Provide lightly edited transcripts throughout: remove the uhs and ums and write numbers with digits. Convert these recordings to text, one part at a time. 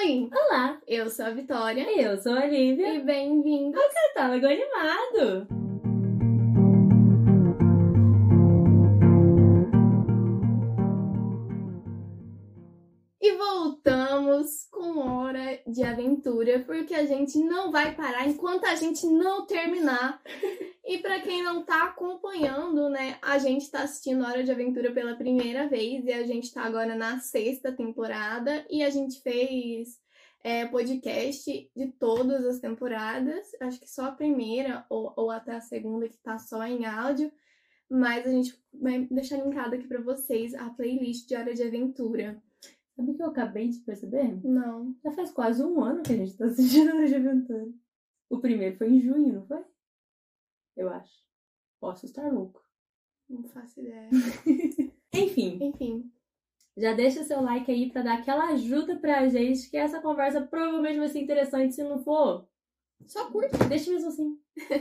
Oi! Olá, Eu sou a Vitória. eu sou a Lívia E bem-vindos ao Catálogo Animado. e voltamos com Hora de Aventura, porque a gente não vai parar enquanto a gente não terminar. E pra quem não tá acompanhando, né, a gente tá assistindo Hora de Aventura pela primeira vez e a gente tá agora na 6ª temporada e a gente fez podcast de todas as temporadas, acho que só a primeira ou até a segunda que tá só em áudio, mas a gente vai deixar linkado aqui pra vocês a playlist de Hora de Aventura. Sabe o que eu acabei de perceber? Não, Já faz quase um ano que a gente tá assistindo Hora de Aventura. O primeiro foi em junho, não foi? Eu acho. Posso estar louco. não faço ideia. Enfim, já deixa seu like aí pra dar aquela ajuda pra gente, que essa conversa provavelmente vai ser interessante. Se não for, Só curte. deixa mesmo assim.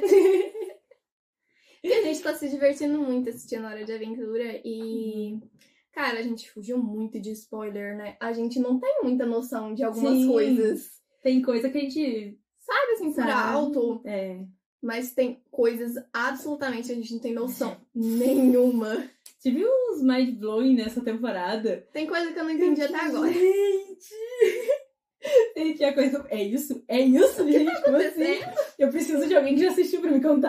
E a gente tá se divertindo muito assistindo Hora de Aventura e, cara, a gente fugiu muito de spoiler, né? A gente não tem muita noção de algumas Sim. coisas. Tem coisa que a gente Sabe, assim, por sabe. alto, É. mas tem coisas absolutamente a gente não tem noção nenhuma. Tive uns mind-blowing nessa temporada. Tem coisa que eu não entendi até agora. Gente, a coisa... É isso, gente? Como assim? Eu preciso de alguém que já assistiu pra me contar.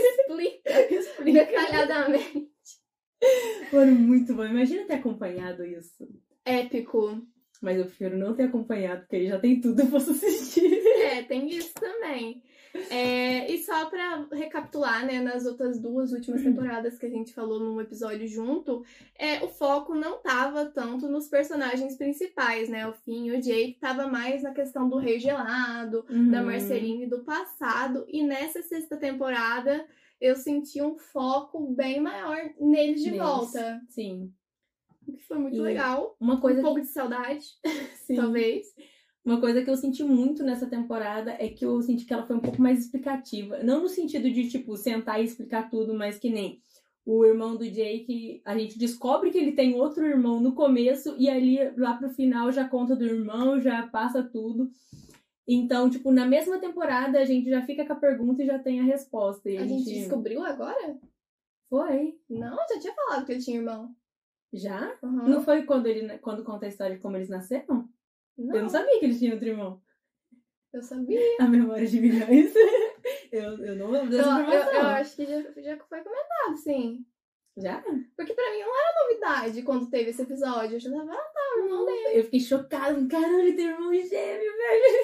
Explica detalhadamente. Mano, muito bom. Imagina ter acompanhado isso. Épico. Mas eu prefiro não ter acompanhado, porque aí já tem tudo, eu posso assistir. Tem isso também. E só pra recapitular, né, nas outras 2 últimas temporadas que a gente falou num episódio junto, o foco não tava tanto nos personagens principais, né? O Finn e o Jake tava mais na questão do Rei Gelado, da Marceline do passado. E nessa 6ª temporada, eu senti um foco bem maior neles de volta. Sim. O que foi muito legal. Uma coisa Um pouco de saudade, Sim. talvez. Uma coisa que eu senti muito nessa temporada é que eu senti que ela foi um pouco mais explicativa. Não no sentido de, tipo, sentar e explicar tudo, mas que nem o irmão do Jake, a gente descobre que ele tem outro irmão no começo e ali, lá pro final, já conta do irmão, já passa tudo. Então, tipo, na mesma temporada, a gente já fica com a pergunta e já tem a resposta. E A gente descobriu agora? Foi. Não, já tinha falado que ele tinha irmão. Já? Uhum. Não foi quando conta a história de como eles nasceram? Não, Eu não sabia que eles tinham outro irmão. eu sabia. A memória de milhões. eu não lembro dessa informação. Eu acho que já foi comentado, sim. Já? Porque pra mim não era novidade quando teve esse episódio. Eu já tava, o irmão dele. Eu fiquei chocada. Caramba, ele tem irmão gêmeo,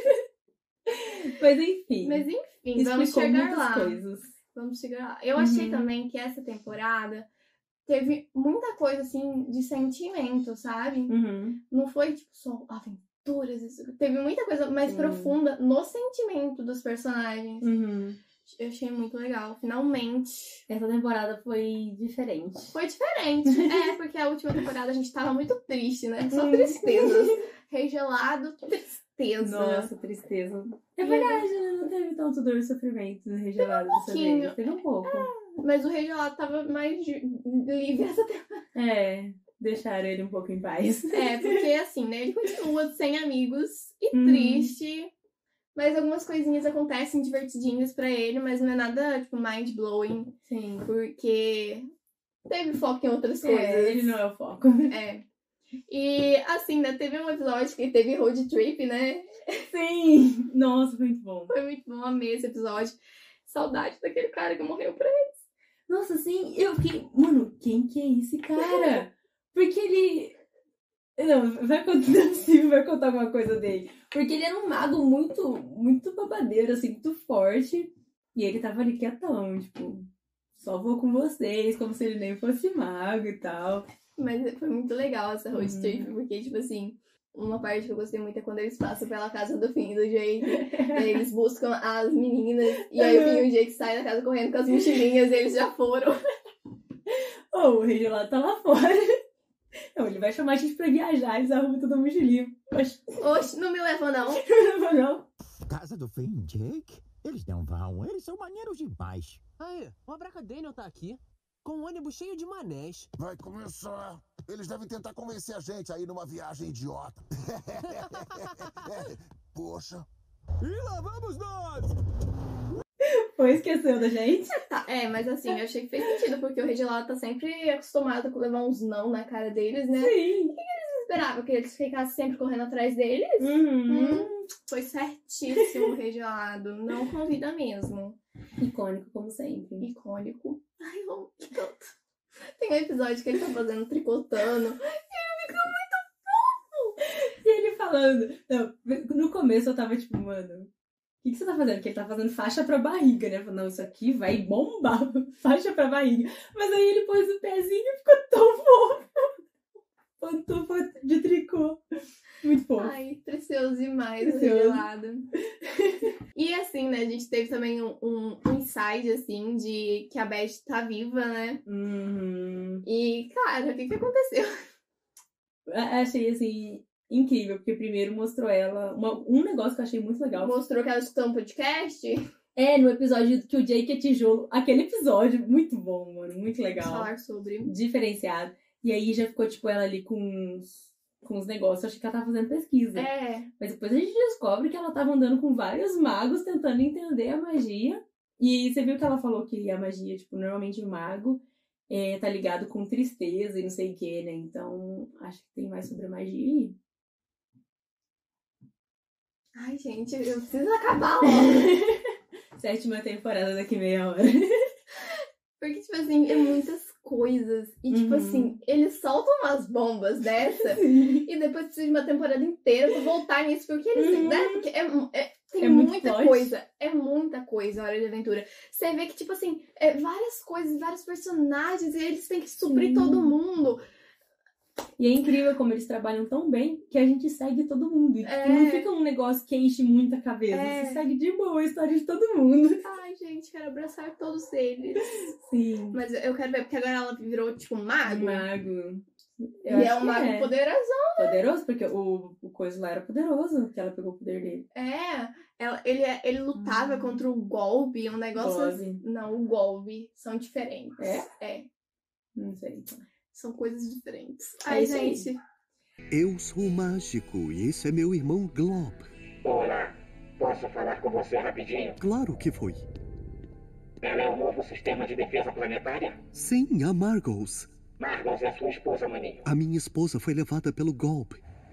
velho. Mas enfim, vamos chegar muitas lá. coisas. Vamos chegar lá. Eu achei também que essa temporada teve muita coisa, assim, de sentimento, sabe? Não foi, tipo, só aventuras. Teve muita coisa mais profunda no sentimento dos personagens. Eu achei muito legal. Finalmente. Essa temporada foi diferente. Foi diferente. Porque a última temporada a gente tava muito triste, né? Só tristezas. Rei Gelado, tristeza. Nossa, tristeza. É verdade, né? Não teve tanto dor e sofrimento no Rei Gelado dessa vez. Teve um pouco. Mas o Rei Gelado tava mais livre essa temporada. Deixaram ele um pouco em paz. Porque assim, né? Ele continua sem amigos e triste. Mas algumas coisinhas acontecem divertidinhas pra ele, mas não é nada, tipo, mind-blowing. Sim. Porque teve foco em outras coisas. Ele não é o foco. E, assim, né? Teve um episódio que teve road trip, né? Sim! Nossa, foi muito bom. Foi muito bom, amei esse episódio. Saudade daquele cara que morreu pra eles. Nossa, sim, eu fiquei... Mano, quem que é esse cara? Porque ele... Não, vai contar alguma coisa dele. Porque ele era um mago muito babadeiro, assim, muito forte. E ele tava ali quietão, tipo... Só vou com vocês, como se ele nem fosse mago e tal. Mas foi muito legal essa road trip, porque, tipo assim... Uma parte que eu gostei muito é quando eles passam pela casa do Finn e do Jake. E aí eles buscam as meninas. E aí o Finn e o Jake saem da casa correndo com as mochilinhas e eles já foram. O Rei Gelado tá lá fora. Não, ele vai chamar a gente pra viajar, eles arrumam toda a mochilinha. Oxe, não me leva não. Não. Casa do Finn e Jake? Eles não vão, eles são maneiros demais. Aí, o Abracadaniel tá aqui, com um ônibus cheio de manés. Vai começar. Eles devem tentar convencer a gente a ir numa viagem idiota. Poxa. E lá vamos nós! Foi, esqueceu da gente? Tá, mas assim, eu achei que fez sentido, porque o Reginaldo tá sempre acostumado com levar uns não na cara deles, né? Sim. Esperava que eles ficassem sempre correndo atrás deles. Foi certíssimo o Reginaldo. Não convida mesmo. Icônico, como sempre. Icônico. Ai, eu amo tanto. Tem um episódio que ele tá fazendo tricotando. E ele falando... Não, no começo eu tava tipo, mano... O que você tá fazendo? Porque ele tá fazendo faixa pra barriga, né? Não, isso aqui vai bombar. Faixa pra barriga. Mas aí ele pôs o pezinho e ficou tão fofo. Pantufa de tricô. Muito fofo. Ai, precioso demais o Precioso. Reginaldo. E assim, né? A gente teve também um insight, assim, de que a Beth tá viva, né? E, cara, o que aconteceu? Achei, assim, incrível. Porque primeiro mostrou ela... Um negócio que eu achei muito legal. Mostrou que ela escutou um podcast. No episódio que o Jake é tijolo. Aquele episódio, muito bom, mano. Muito legal. Falar sobre. Diferenciado. E aí já ficou, tipo, ela ali com os negócios. Eu achei que ela tava fazendo pesquisa. Mas depois a gente descobre que ela tava andando com vários magos tentando entender a magia. E você viu que ela falou que a magia, tipo, normalmente o mago tá ligado com tristeza e não sei o que, né? Então, acho que tem mais sobre a magia aí. Ai, gente, eu preciso acabar logo. 7ª temporada daqui meia hora. Porque, tipo assim, é muitas coisas. E, tipo assim, eles soltam umas bombas dessa. E depois precisa de uma temporada inteira pra voltar nisso. Porque eles, né? Porque tem muita coisa. É muita coisa a Hora de Aventura. Você vê que, tipo assim, várias coisas, vários personagens. E eles têm que suprir todo mundo. E é incrível como eles trabalham tão bem que a gente segue todo mundo. E tipo, não fica um negócio que enche muita cabeça. Você segue de boa a história de todo mundo. Ai, gente, quero abraçar todos eles. Sim. Mas eu quero ver, porque agora ela virou, tipo, mago. E é um mago poderosão. Poderoso, porque o coisa lá era poderoso, que ela pegou o poder dele. Ele lutava contra o Golbe, um negócio assim. Não, o Golbe. São diferentes. Não sei, então. São coisas diferentes. Ai, gente. Eu sou mágico e esse é meu irmão Glob. Olá, posso falar com você rapidinho? Claro que foi. Ela é o novo sistema de defesa planetária? Sim, a Margos. Margos é sua esposa, maninho. A minha esposa foi levada pelo Golb.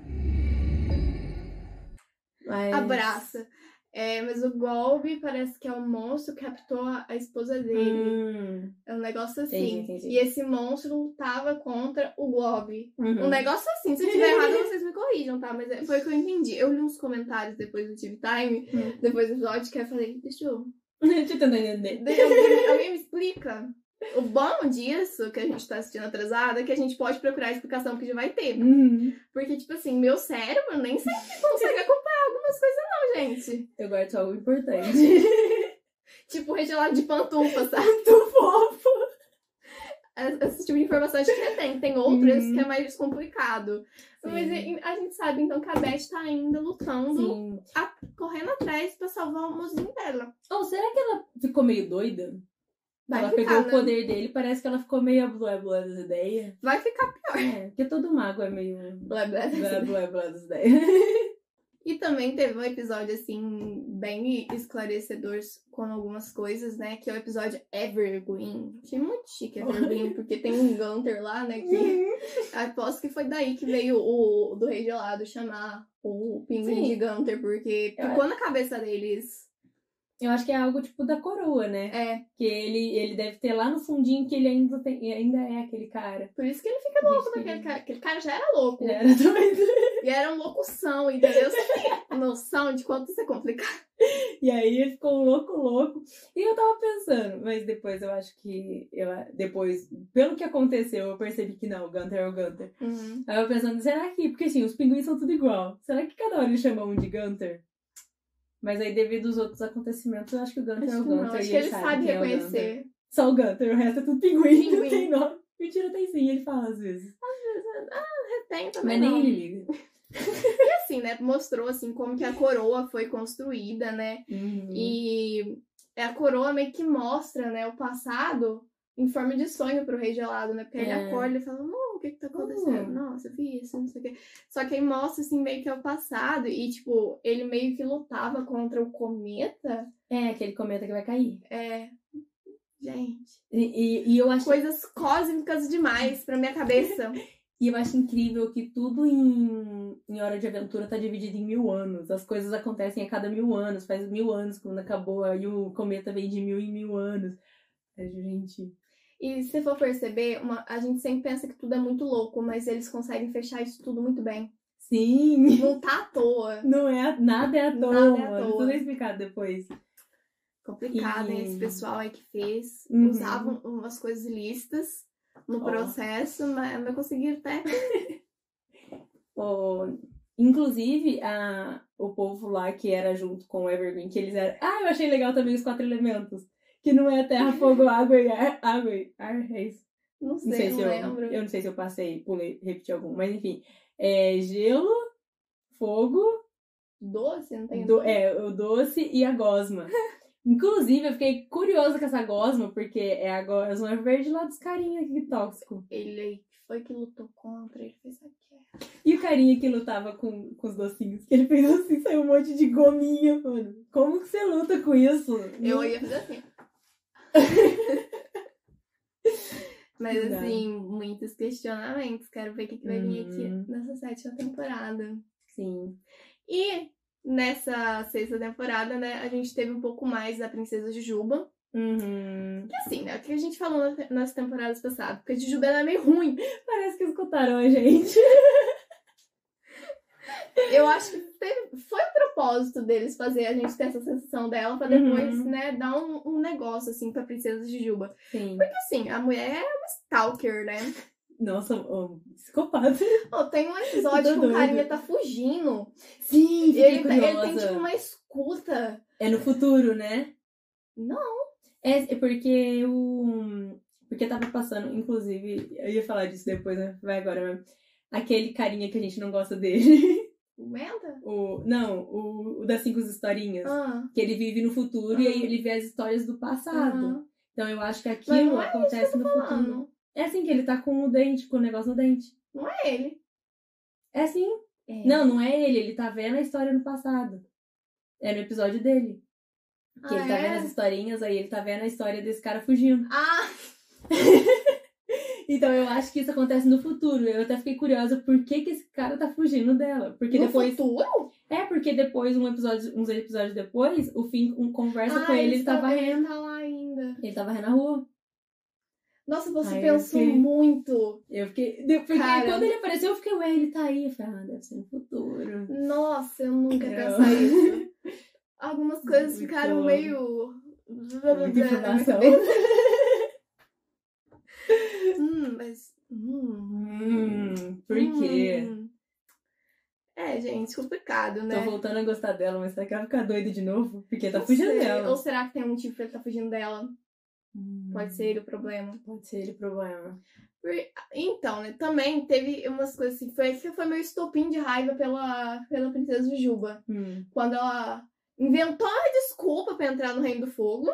Abraça. Mas o Golbe parece que é um monstro que captou a esposa dele. É um negócio assim. Entendi. E esse monstro lutava contra o Golbe. Um negócio assim. Se eu estiver errado, vocês me corrijam, tá? Mas foi o que eu entendi. Eu li uns comentários depois do TV Time, depois do episódio, que eu falei, deixa eu tentar entender. Alguém me explica. O bom disso, que a gente tá assistindo atrasado, é que a gente pode procurar a explicação que já vai ter. Porque, tipo assim, meu cérebro nem sempre consegue acompanhar algumas coisas não, gente. Eu guardo só o importante. Tipo, regelado de pantufa, sabe? Muito fofo. Esse tipo de informação a gente tem. Tem outras que é mais complicado. Sim. Mas a gente sabe, então, que a Beth tá ainda lutando, correndo atrás pra salvar o mozinho dela. Será que ela ficou meio doida? Ela ficar, pegou né? o poder dele, parece que ela ficou meio blá das ideias. Vai ficar pior. Porque todo mago é meio blá das ideias. E também teve um episódio, assim, bem esclarecedor com algumas coisas, né? Que é o episódio Evergreen. Achei muito chique Evergreen, porque tem um Gunter lá, né? Que aposto que foi daí que veio o do Rei Gelado chamar o pinguim de Gunter, porque ficou na cabeça deles. Eu acho que é algo tipo da coroa, né? Que ele deve ter lá no fundinho que ele ainda é aquele cara. Por isso que ele fica louco daquele cara. Aquele cara já era louco. Já era doido. E era uma locução, entendeu? Você tem noção de quanto isso é complicado. E aí ele ficou louco. E eu tava pensando, mas depois eu acho que... Depois, pelo que aconteceu, eu percebi que não, o Gunter é o Gunter. Aí eu pensando, será que... Porque assim, os pinguins são tudo igual. Será que cada hora ele chama um de Gunter? Mas aí, devido aos outros acontecimentos, eu acho que o Gunter é o Gunter. Não, acho que ele sabe reconhecer. Só o Gunter, o resto é tudo pinguim. Não tem nome. Mentira, tem sim, ele fala às vezes. Tem também. Mas nem ele liga. E assim, né, mostrou assim como que a coroa foi construída, né? E a coroa meio que mostra, né, o passado em forma de sonho pro Rei Gelado, né? Porque ele É. acorda e fala, o que tá acontecendo? Nossa, eu vi isso, não sei o quê. Só que aí mostra, assim, meio que é o passado. E, tipo, ele meio que lutava contra o cometa. É, aquele cometa que vai cair. Gente, E eu acho coisas cósmicas demais pra minha cabeça. E eu acho incrível que tudo em Hora de Aventura tá dividido em 1000 anos. As coisas acontecem a cada 1000 anos. Faz 1000 anos quando acabou, aí o cometa vem de 1000 em 1000 anos. Gente... E se for perceber, a gente sempre pensa que tudo é muito louco, mas eles conseguem fechar isso tudo muito bem. Sim! Não tá à toa. Não é, nada é à toa, Nada é à mano. toa. Tudo é explicado depois. Complicado, hein? E- Esse pessoal aí que fez. Uhum. Usavam umas coisas ilícitas no Ó. processo, mas conseguiram até. Inclusive, o povo lá que era junto com o Evergreen, que eles eram... eu achei legal também os 4 elementos. Que não é terra, fogo, água e ar. É isso. Não Não sei, sei não se lembro. eu não sei se eu passei, pulei, repeti algum. Mas enfim, gelo, fogo, Doce, não tem o doce e a gosma. Inclusive, eu fiquei curiosa com essa gosma, porque a gosma verde lá dos carinha que tóxico. Ele foi que lutou contra, ele fez a guerra. E o carinha que lutava com os docinhos, que ele fez assim, saiu um monte de gominha, mano. Como que você luta com isso? Eu ia fazer assim. Mas Não. assim, muitos questionamentos. Quero ver o que vai vir aqui nessa 7ª temporada. Sim. E nessa 6ª temporada, né, a gente teve um pouco mais da Princesa Jujuba. Uhum. Que assim, né, o que a gente falou nas temporadas passadas. Porque a Jujuba ela é meio ruim. Parece que escutaram a gente. Eu acho que foi o propósito deles fazer a gente ter essa sensação dela pra depois, né, dar um negócio, assim, pra Princesa Jujuba. Sim. Porque, assim, a mulher é uma stalker, né? Nossa, psicopata. Tem um episódio que o doida. carinha tá fugindo. Sim, E fiquei ele tem, curiosa. tipo, uma escuta. É no futuro, né? Não. É porque Porque tava passando, inclusive, eu ia falar disso depois, né? Vai agora mesmo. Aquele carinha que a gente não gosta dele. Aguenta? O das 5 historinhas. Que ele vive no futuro e aí ele vê as histórias do passado. Então eu acho que Mas aquilo não é acontece no futuro. Falando. É assim que ele tá com o dente, com o negócio no dente. Não é ele. É assim. É. Não é ele tá vendo a história no passado. É no episódio dele. Que ele tá vendo as historinhas, aí ele tá vendo a história desse cara fugindo. Então eu acho que isso acontece no futuro. Eu até fiquei curiosa por que esse cara tá fugindo dela. Porque no depois. futuro? Porque depois, uns episódios depois, o Finn conversa com ele tá varrendo. Ele tá lá ainda. Ele tá varrendo a rua. Nossa, você Aí pensou eu fiquei- muito. Eu fiquei. Porque Cara. quando ele apareceu, eu fiquei, ele tá aí. Eu falei, deve ser no futuro. Nossa, eu nunca ia Não. pensar isso. Algumas coisas Muito ficaram bom. meio... Muita informação. Mas... Por quê? Gente, complicado, né? Tô voltando a gostar dela, mas será que ela vai ficar doida de novo? Porque tá Não fugindo sei. dela. Ou será que tem um motivo pra ele tá fugindo dela? Pode ser ele o problema. Pode ser ele o problema. Então, né, também teve umas coisas assim, foi meio estopim de raiva pela Princesa Jujuba. Quando ela inventou uma desculpa pra entrar no Reino do Fogo,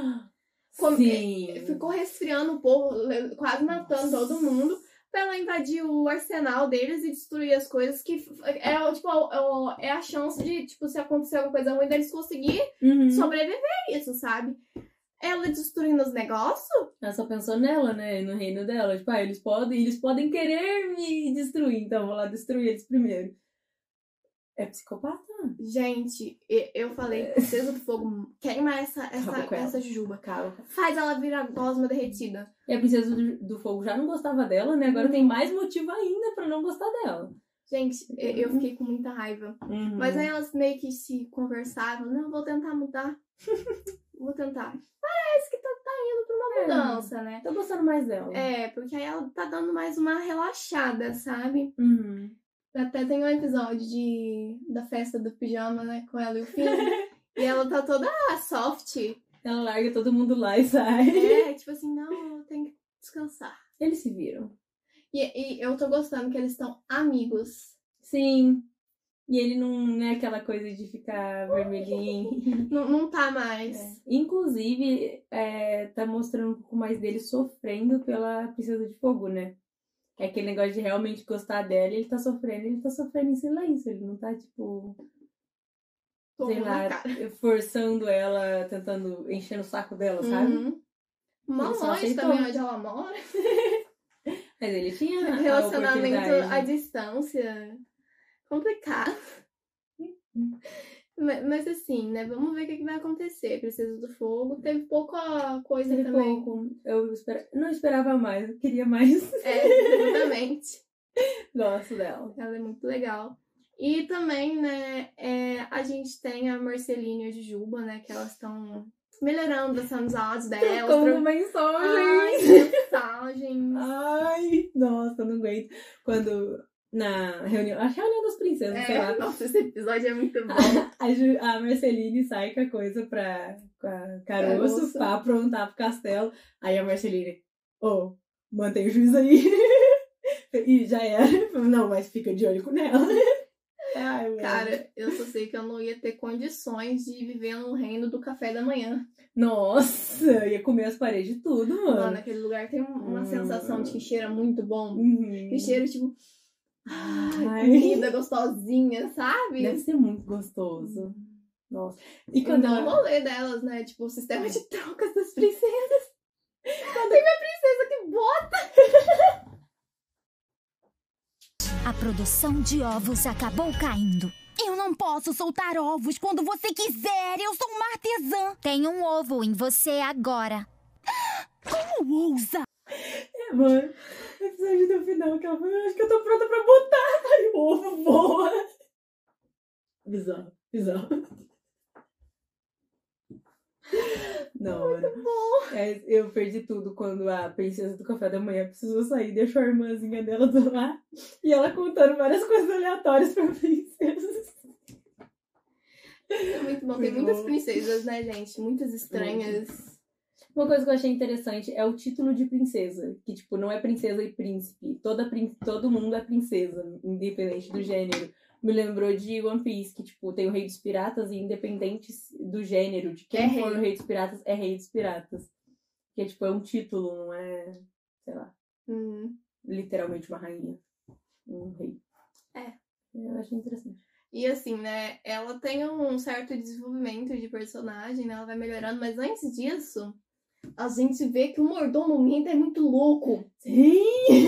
Sim. ficou resfriando o povo, quase matando todo mundo, pra ela invadir o arsenal deles e destruir as coisas, que é a chance de, tipo, se acontecer alguma coisa ruim, deles conseguir sobreviver a isso, sabe? Ela destruindo os negócios? Ela só pensou nela, né? No reino dela. Tipo, eles podem querer me destruir, então vou lá destruir eles primeiro. É psicopata? Gente, eu falei, Princesa do Fogo, queima essa Jujuba. Acaba. Faz ela virar gosma derretida. E a Princesa do Fogo já não gostava dela, né? Agora tem mais motivo ainda pra não gostar dela. Gente, eu fiquei com muita raiva. Mas aí elas meio que se conversavam. Não, vou tentar mudar. Vou tentar. Parece que tá indo pra uma mudança, né? Tô gostando mais dela. Porque aí ela tá dando mais uma relaxada, sabe? Até tem um episódio da festa do pijama, né? Com ela e o Finn. E ela tá toda soft. Ela larga todo mundo lá e sai. Tipo assim, não, eu tenho que descansar. Eles se viram. E eu tô gostando que eles estão amigos. Sim. E ele não é aquela coisa de ficar vermelhinho. Não tá mais. Inclusive, tá mostrando um pouco mais dele sofrendo pela Princesa de Fogo, né? É aquele negócio de realmente gostar dela, ele tá sofrendo em silêncio. Ele não tá, tipo, sei Tomou na lá, cara. forçando ela, tentando encher o saco dela, sabe? Uhum. Mó Ele só longe aceitou. também onde ela mora. Mas ele tinha a Relacionamento à oportunidade. distância. Complicado. Mas assim, né? Vamos ver o que vai acontecer. Princesa do Fogo. Teve pouca coisa Teve também. pouco. Não esperava mais, eu queria mais. Exatamente. Gosto dela. Ela é muito legal. E também, né, a gente tem a Marceline e a Jujuba, né? Que elas estão melhorando as amizades delas. Como mensagens. Mensagens. Ai, nossa, eu não aguento. Quando na reunião, a reunião das princesas, sei lá. Nossa, esse episódio é muito bom. A Marceline sai com a coisa com a Caroço pra aprontar pro castelo. Aí a Marceline, mantém o juiz aí. E já era. Não, mas fica de olho com ela. Ai, Cara, eu só sei que eu não ia ter condições de viver no reino do café da manhã. Nossa, eu ia comer as paredes de tudo, mano. Lá naquele lugar tem uma sensação de que cheira muito bom. Uhum. Que cheira, tipo... Ai. Comida gostosinha, sabe? Deve ser muito gostoso. Nossa. E Quando quando é o rolê delas, né? Tipo, o sistema de trocas das princesas. Tem minha princesa que bota. A produção de ovos acabou caindo. Eu não posso soltar ovos quando você quiser. Eu sou uma artesã. Tem um ovo em você agora. Como ousa? Mano, o episódio do final que ela falou, acho que eu tô pronta pra botar. Aí o ovo voa. Bizarro. Não, mano. Eu perdi tudo quando a princesa do café da manhã precisou sair, deixou a irmãzinha dela do lá e ela contando várias coisas aleatórias pra princesas. É muito bom. Tem muitas princesas, né, gente? Muitas estranhas. Uma coisa que eu achei interessante é o título de princesa. Que, tipo, não é princesa e príncipe. Todo mundo é princesa, independente do gênero. Me lembrou de One Piece, que, tipo, tem o Rei dos Piratas e independente do gênero, de quem for o Rei dos Piratas, é Rei dos Piratas. Que, tipo, é um título, não é, sei lá, literalmente uma rainha. Um rei. Eu achei interessante. E assim, né, ela tem um certo desenvolvimento de personagem, né, ela vai melhorando, mas antes disso, a gente vê que o mordomo Minta é muito louco. Sim!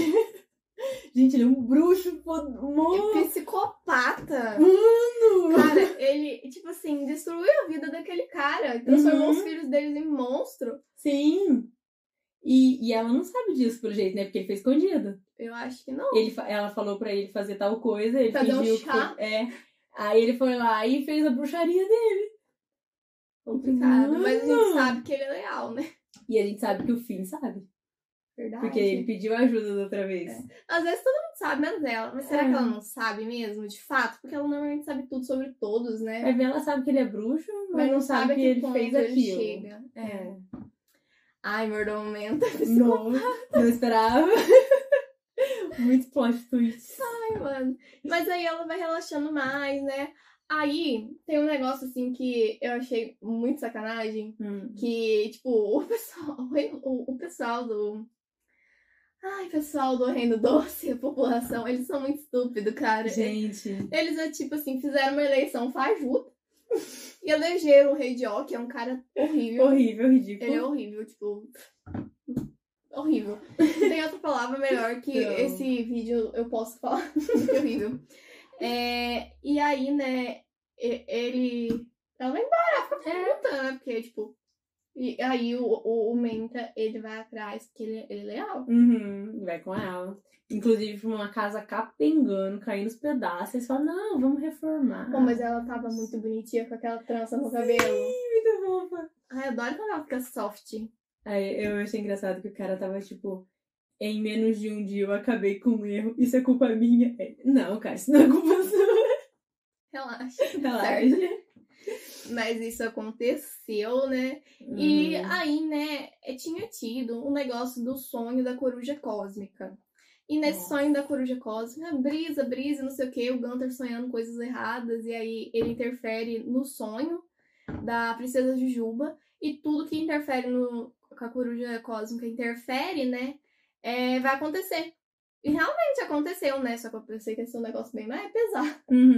Gente, ele é um bruxo, É psicopata. Mano! Cara, ele, tipo assim, destruiu a vida daquele cara, transformou os filhos deles em monstro. Sim! E ela não sabe disso, pelo jeito, né, porque ele fez escondido. Eu acho que não. Ela falou pra ele fazer tal coisa, ele Fazer fingiu um chá. Aí ele foi lá e fez a bruxaria dele. Complicado, mas a gente sabe que ele é leal, né? E a gente sabe que o Finn sabe. Verdade. Porque ele pediu ajuda da outra vez. Às vezes todo mundo sabe, menos ela. Mas será que ela não sabe mesmo, de fato? Porque ela normalmente sabe tudo sobre todos, né? Ela sabe que ele é bruxo, mas não sabe que ele fez aquilo. Chega. Ai, mordomo Menta. Não esperava. Muito plot twist. Ai, mano. Mas aí ela vai relaxando mais, né? Aí tem um negócio assim que eu achei muito sacanagem. Que, tipo, o pessoal do... Ai, pessoal do Reino Doce, a população, eles são muito estúpidos, cara. Gente. Eles, tipo assim, fizeram uma eleição fajuta e elegeram o Rei de Ó, que é um cara horrível. Horrível, ridículo. Ele é horrível, tipo... Horrível. Tem outra palavra melhor que esse vídeo eu posso falar. Que horrível. E aí, né, ela vai embora, fica perguntando, né? Porque, tipo... E aí o Menta, ele vai atrás, porque ele é leal. Vai com ela. Inclusive, uma casa capengando, caindo os pedaços. Eles falam, não, vamos reformar. Pô, mas ela tava muito bonitinha com aquela trança no cabelo. Sim, muito fofa. Ai, eu adoro quando ela fica soft. Aí eu achei engraçado que o cara tava, tipo... Em menos de um dia eu acabei com um erro. Isso é culpa minha? Não, cara, isso não é culpa sua. Relaxa. Relaxa. Mas isso aconteceu, né? E aí, né, tinha tido um negócio do sonho da coruja cósmica. E nesse Nossa. sonho da coruja cósmica, brisa, não sei o que, o Gunther sonhando coisas erradas, e aí ele interfere no sonho da princesa Jujuba, e tudo que interfere com a coruja cósmica interfere, né, vai acontecer. E realmente aconteceu, né, só que eu pensei que ia ser um negócio bem mais pesado.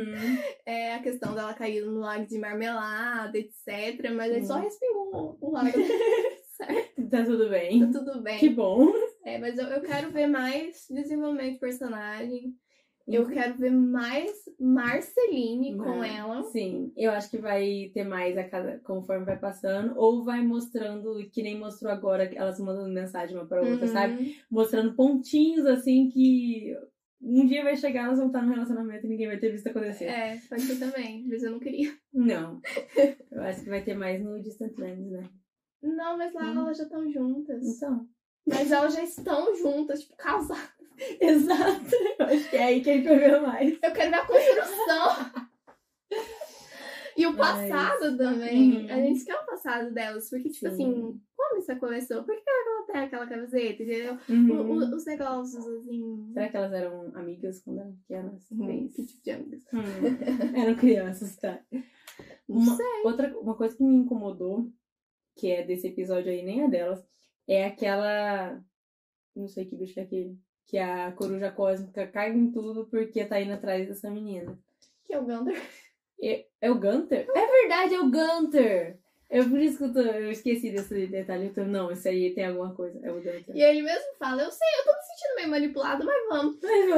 É a questão dela cair no lago de marmelada, etc, mas aí só respingou o lago. Certo, Tá tudo bem. tá tudo bem. Que bom. Mas eu quero ver mais desenvolvimento de personagem. Eu quero ver mais Marceline com ela. Sim, eu acho que vai ter mais conforme vai passando. Ou vai mostrando, que nem mostrou agora, elas mandando mensagem uma pra outra, sabe? Mostrando pontinhos, assim, que um dia vai chegar, elas vão estar no relacionamento e ninguém vai ter visto acontecer. Pode ser também, mas eu não queria. Não. Eu acho que vai ter mais no Distant Lands, né? Não, mas lá elas já estão juntas. Então. Mas elas já estão juntas, tipo, casadas. Exato. Eu acho que é aí que ele quer ver mais. Eu quero ver a construção. E o passado também. A gente quer o passado delas. Porque, tipo assim, como isso começou? Por que ela tem aquela camiseta, entendeu? Os negócios, assim... Será que elas eram amigas quando eram pequenas? Que tipo de amigas? Eram crianças, tá? Não sei. Uma coisa que me incomodou, que é desse episódio aí, nem a delas, é aquela... Não sei que bicho é aquele. Que a coruja cósmica cai em tudo porque tá indo atrás dessa menina. Que é o Gunther. É o Gunther? É verdade, é o Gunther! É por isso que eu esqueci desse detalhe. Então, não, isso aí tem alguma coisa. É o Gunther. E ele mesmo fala, eu sei, eu tô me sentindo meio manipulado, mas vamos.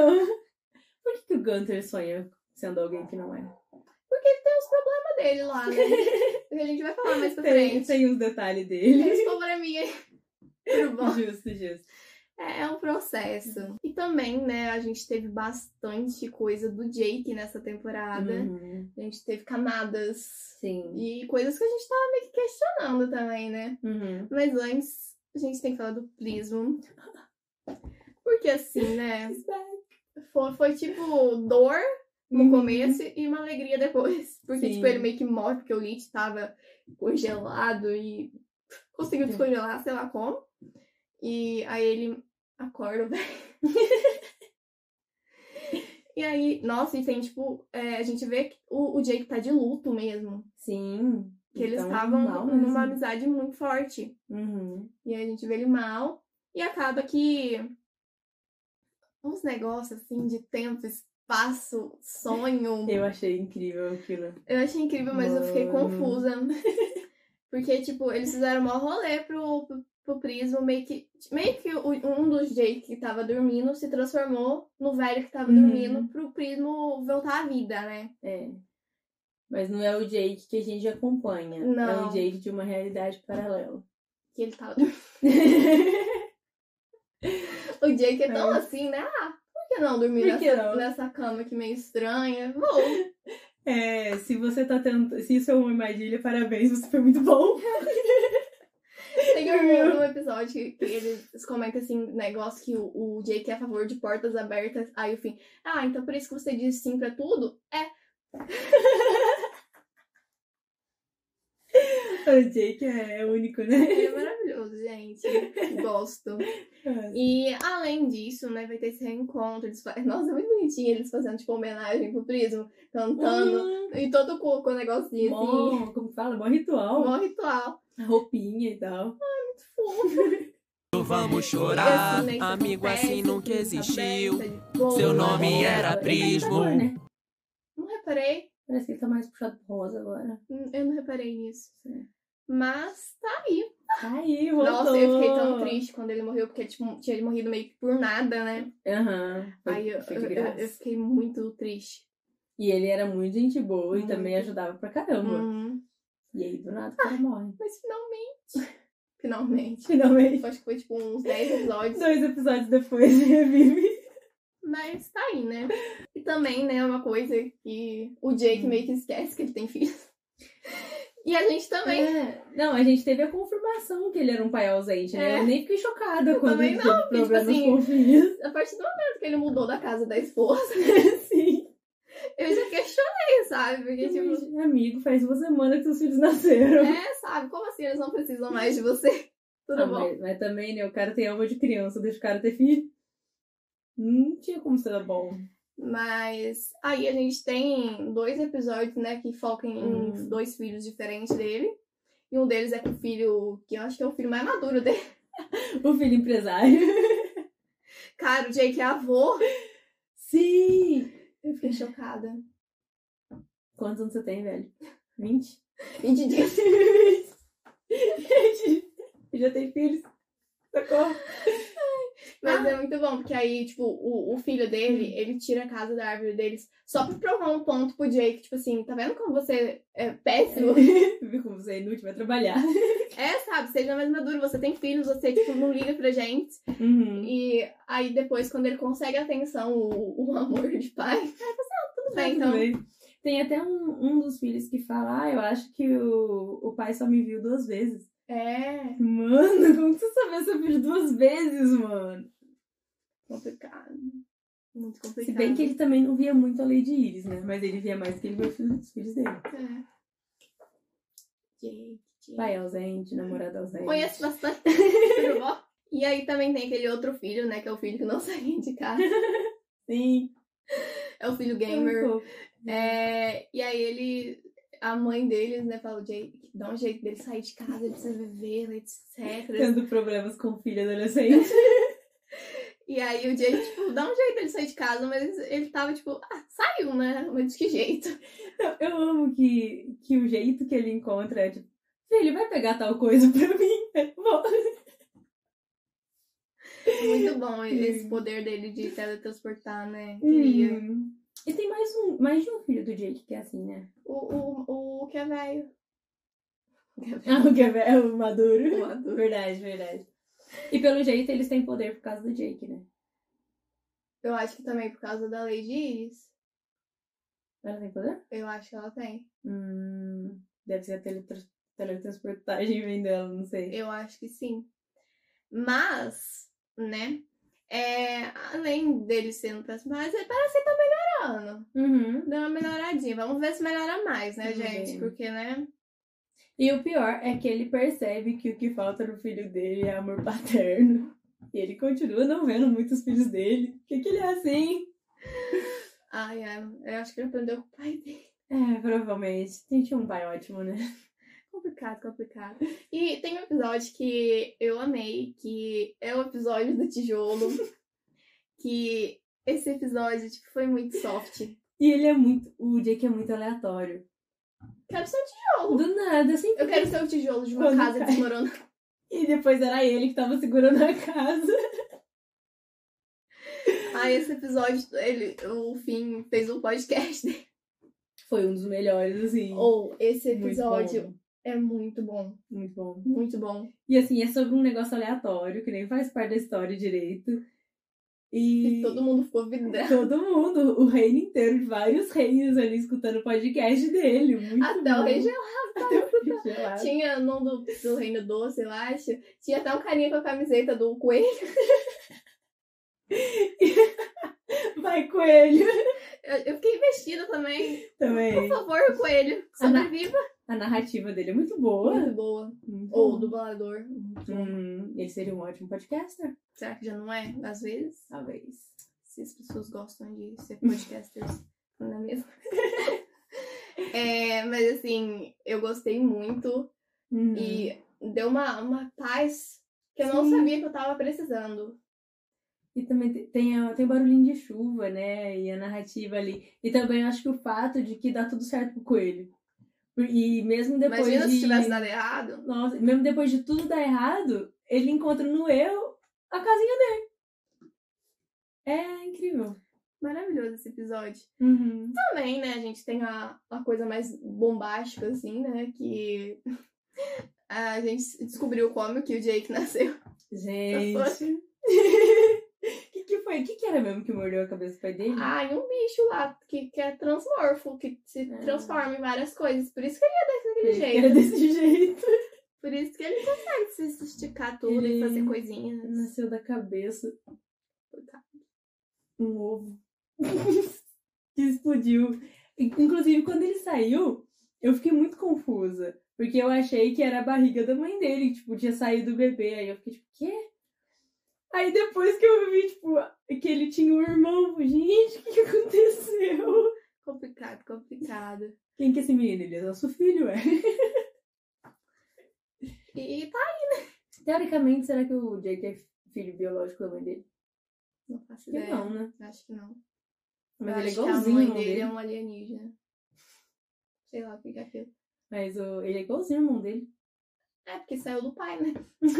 Por que o Gunther sonha sendo alguém que não é? Porque ele tem os problemas dele lá, né? Que a gente vai falar mais pra frente. Tem os detalhes dele. Tem os probleminha aí. Tudo bom? Justo. É um processo. E também, né, a gente teve bastante coisa do Jake nessa temporada. A gente teve camadas. Sim. E coisas que a gente tava meio que questionando também, né? Mas antes, a gente tem que falar do Prismo. Porque assim, né? Foi tipo dor no começo e uma alegria depois. Porque, tipo, ele meio que morre porque o Lich tava congelado e conseguiu descongelar, sei lá como. E aí ele acorda, velho. E aí, nossa, e tem tipo, a gente vê que o Jake tá de luto mesmo. Sim. Que eles estavam numa amizade muito forte. E aí a gente vê ele mal. E acaba que uns negócios assim de tempo, espaço, sonho. Eu achei incrível aquilo. Eu achei incrível, mas eu fiquei confusa. Porque, tipo, eles fizeram um maior rolê pro Prismo, meio que um dos Jake que tava dormindo se transformou no velho que tava dormindo pro Prismo voltar à vida, né? Mas não é o Jake que a gente acompanha. Não. É o Jake de uma realidade paralela. Que ele tava dormindo. O Jake é tão assim, né? Por que não dormir nessa cama aqui meio estranha? Vou. Se você tá tentando... Se isso é uma armadilha, parabéns, você foi muito bom. Tem um episódio que eles comentam assim, negócio que o Jake é a favor de portas abertas. Aí o fim, então por isso que você diz sim pra tudo? O Jake é único, né? Ele é maravilhoso, gente. Gosto. E além disso, né, vai ter esse reencontro. Nossa, é muito bonitinho eles fazendo, tipo, homenagem pro Prismo, cantando. E todo com o negocinho assim. Como fala? Bom ritual. Bom ritual. Roupinha e tal. Muito fofo. Vamos chorar, assim, amigo assim nunca existiu. Boa, Seu nome era Ele tá Prismo. cor, né? Não reparei. Parece que ele tá mais puxado pro rosa agora. Eu não reparei nisso. Mas tá aí. Tá aí, voltou. Nossa, eu fiquei tão triste quando ele morreu, porque tipo, tinha morrido meio que por nada, né? Aí eu fiquei muito triste. E ele era muito gente boa e também ajudava pra caramba. E aí, do nada, o cara morre. Mas finalmente. Acho que foi tipo uns 10 episódios. 2 episódios depois ele revive. Mas tá aí, né? E também, né, uma coisa que o Jake meio que esquece que ele tem filhos. E a gente também. Não, a gente teve a confirmação que ele era um pai ausente, né? Eu nem fiquei chocada quando também ele teve problemas tipo assim, com filhos. A partir do momento que ele mudou da casa da esposa, Sim. eu já questionei, sabe? Porque, tipo... Amigo, faz 1 semana que seus filhos nasceram. Sabe? Como assim eles não precisam mais de você? Tudo bom? Mas também, né? O cara tem alma de criança, deixa o cara ter filho. Não tinha como ser bom. Mas aí a gente tem 2 episódios, né, que focam em 2 filhos diferentes dele. E um deles é com o filho, que eu acho que é o filho mais maduro dele. O filho empresário. Cara, o Jake é avô. Sim! Eu fiquei chocada. Quantos anos você tem, velho? 20? 20 dias. Já tem filhos? Socorro. Mas é muito bom, porque aí, tipo, o filho dele, ele tira a casa da árvore deles só pra provar um ponto pro Jake. Tipo assim, tá vendo como você é péssimo? Viu como você é inútil, vai trabalhar. Sabe, seja mais maduro, você tem filhos, você, tipo, não liga pra gente. Uhum. E aí depois, quando ele consegue a atenção, o amor de pai, aí você, tudo bem, então. Bem. Tem até um dos filhos que fala, eu acho que o pai só me viu 2 vezes. Mano, como que você sabia seu filho 2 vezes, mano? Complicado. Muito complicado. Se bem que ele também não via muito a Lady Iris, né? Mas ele via mais que ele via os filhos dele. Jake. Pai ausente, namorado ausente. Conheço bastante. Tudo bom? E aí também tem aquele outro filho, né? Que é o filho que não sai de casa. Sim. É o filho gamer. E aí a mãe deles, né, fala, Jake, dá um jeito dele sair de casa, ele precisa viver, etc. Tendo problemas com o filho adolescente. E aí o Jake, tipo, dá um jeito dele sair de casa, mas ele tava, tipo, saiu, né? Mas de que jeito? Eu amo que o jeito que ele encontra é, tipo, filho, vai pegar tal coisa pra mim? Bom. Muito bom esse poder dele de teletransportar, né? Queria. E tem mais de um filho do Jake que é assim, né? O que é velho. O que é velho, o maduro. O maduro. Verdade. E pelo jeito eles têm poder por causa do Jake, né? Eu acho que também por causa da Lady Iris. Ela tem poder? Eu acho que ela tem. Deve ser a teletransportagem vem dela, não sei. Eu acho que sim. Mas, né? Além dele sendo mais, ele parece que tá melhorando. Deu uma melhoradinha. Vamos ver se melhora mais, né, gente? Porque, né? E o pior é que ele percebe que o que falta no filho dele é amor paterno. E ele continua não vendo muitos filhos dele. Por que ele é assim? Eu acho que ele aprendeu com o pai dele. Provavelmente. Tem que ter um pai ótimo, né? Complicado. E tem um episódio que eu amei, que é o episódio do tijolo. Que esse episódio, tipo, foi muito soft. E o Jake é muito aleatório. Quero ser um tijolo. Do nada, assim. Eu quero ser o tijolo de uma casa desmoronando. E depois era ele que tava segurando a casa. Esse episódio, o Finn fez um podcast dele. Foi um dos melhores, assim. Esse episódio é muito bom. Muito bom. Muito bom. E assim, é sobre um negócio aleatório, que nem faz parte da história direito. E todo mundo ficou vidrado. Todo mundo, o reino inteiro, vários reinos ali escutando o podcast dele. Muito até bom. O Rei Gelado. Tinha num do Reino Doce, eu acho. Tinha até um carinha com a camiseta do coelho. Vai, coelho. Eu fiquei investida também. Também. Por favor, coelho, sobreviva. A narrativa dele é muito boa. Muito boa. O dublador. Ele seria um ótimo podcaster. Será que já não é? Às vezes? Talvez. Se as pessoas gostam de ser podcasters, não é mesmo? Mas assim, eu gostei muito. E deu uma paz que eu não sabia que eu tava precisando. E também tem o barulhinho de chuva, né? E a narrativa ali. E também eu acho que o fato de que dá tudo certo pro coelho. E mesmo depois Imagina se tivesse dado errado. Nossa, mesmo depois de tudo dar errado, ele encontra no eu a casinha dele. É incrível. Maravilhoso esse episódio. Também, né, a gente tem a coisa mais bombástica, assim, né, que a gente descobriu como que o Jake nasceu. Gente... que foi? O que era mesmo que mordeu a cabeça do pai dele? E um bicho lá que é transmorfo, que se transforma em várias coisas. Por isso que ele é daquele jeito. Ele é desse jeito. Por isso que ele consegue se esticar tudo e fazer coisinhas. Nasceu da cabeça. Um ovo. Que explodiu. Inclusive, quando ele saiu, eu fiquei muito confusa. Porque eu achei que era a barriga da mãe dele. Tipo, tinha saído o bebê. Aí eu fiquei tipo, quê? Aí depois que eu vi, tipo, que ele tinha um irmão, gente, o que aconteceu? Complicado. Quem que é esse menino? Ele é nosso filho, é. E tá, Teoricamente, será que o Jake é filho biológico da mãe dele? não faço Que ideia. não, né? Acho que não. Mas Eu ele é acho que a igualzinho mãe ao irmão dele dele. é um alienígena. Sei lá o que é aquilo. Mas ele é igualzinho ao irmão dele. É, porque saiu do pai, né?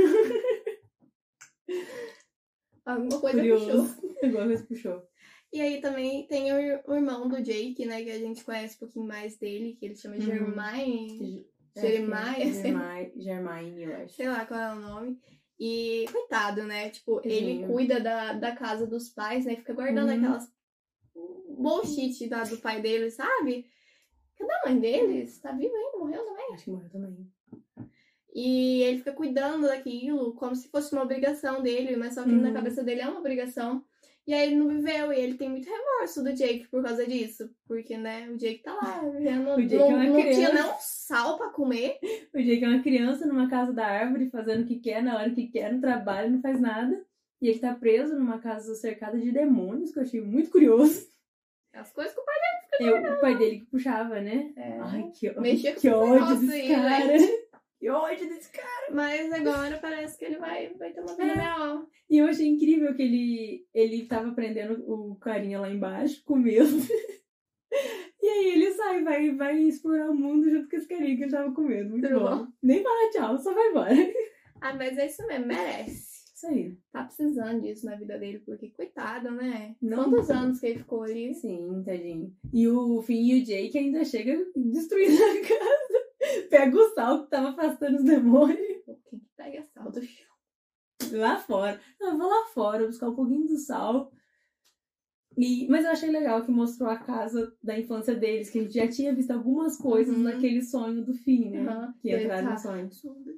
Alguma coisa Curioso. puxou. Alguma coisa puxou. E aí também tem o irmão do Jake, né? Que a gente conhece um pouquinho mais dele, que ele chama de Jermaine. Germaine, eu acho. Sei lá qual é o nome. E coitado, né? Tipo, ele Tadinho. cuida da casa dos pais, né? Fica guardando aquelas bullshit do pai dele, sabe? Cadê a mãe deles? Tá viva ainda? Morreu também? Acho que morreu também. E ele fica cuidando daquilo como se fosse uma obrigação dele, mas só que na cabeça dele é uma obrigação. E aí ele não viveu, e ele tem muito remorso do Jake por causa disso. Porque, né, o Jake tá lá vivendo, O Jake é uma não tinha criança. nem um sal pra comer. O Jake é uma criança numa casa da árvore, fazendo o que quer, na hora que quer, no trabalho, não faz nada. E ele tá preso numa casa cercada de demônios, que eu achei muito curioso. As coisas que o pai O pai dele que puxava, né? É. Ai, que Mexia com que esse ódio negócio desse aí, cara. gente. Que ódio desse cara. Mas agora parece que ele vai ter uma vida real. E eu achei incrível que ele tava prendendo o carinha lá embaixo, com medo. E aí ele sai, vai explorar o mundo junto com esse carinha que ele tava com medo. Muito Tudo bom. bom. Nem fala tchau, só vai embora. Ah, mas é isso mesmo, merece. Isso aí. Tá precisando disso na vida dele, porque coitado, né? Não. Quantos anos que ele ficou ali? Sim, tadinho. E o Finn e o Jake ainda chegam destruindo a casa. Pega o sal que tava afastando os demônios. Quem que pega sal do chão? Lá fora. Não, eu vou lá fora buscar um pouquinho do sal. Mas eu achei legal que mostrou a casa da infância deles, que a gente já tinha visto algumas coisas naquele sonho do Finn, né? Que entraram no sonho.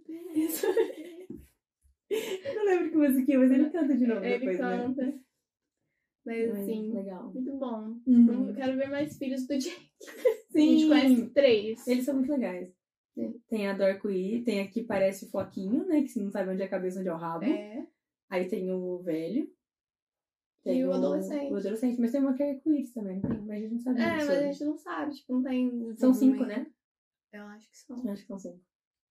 Eu não lembro que musiquinha, mas ele canta de novo Ele depois, canta. né? Mas assim, Legal. muito bom. Uhum. Eu quero ver mais filhos do Jake. Sim. A gente conhece 3. Eles são muito legais. Sim. Tem a do arco-íris, tem a que parece o Floquinho, né? Que você não sabe onde é a cabeça, onde é o rabo. É. Aí tem o velho. E o adolescente. O adolescente, mas tem uma que é arco-íris também, mas a gente não sabe muito Mas sobre. a gente não sabe, tipo, não tem... São 5, né? Eu acho que são. Eu acho que são 5.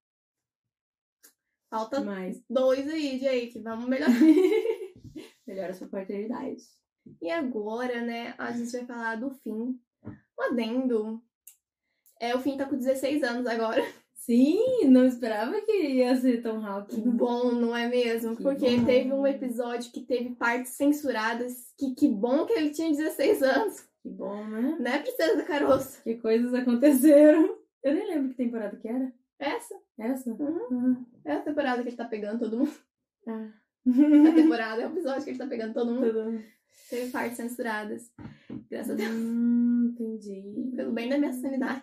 Falta Mas 2 aí, Jake. Vamos melhorar. melhora a sua paternidade. E agora, né, a gente vai falar do Finn. O adendo. O Finn tá com 16 anos agora. Sim, não esperava que ia ser tão rápido. Que bom, não é mesmo? Que Porque bom. teve um episódio que teve partes censuradas. Que bom que ele tinha 16 anos. Que bom, né? Né, Princesa da Caroço? Que coisas aconteceram. Eu nem lembro que temporada que era. Essa? Essa? É a temporada que ele tá pegando todo mundo. Ah. A temporada é o episódio que ele tá pegando todo mundo. Tudo. Teve partes censuradas. Graças a Deus. Entendi. Pelo bem da minha sanidade.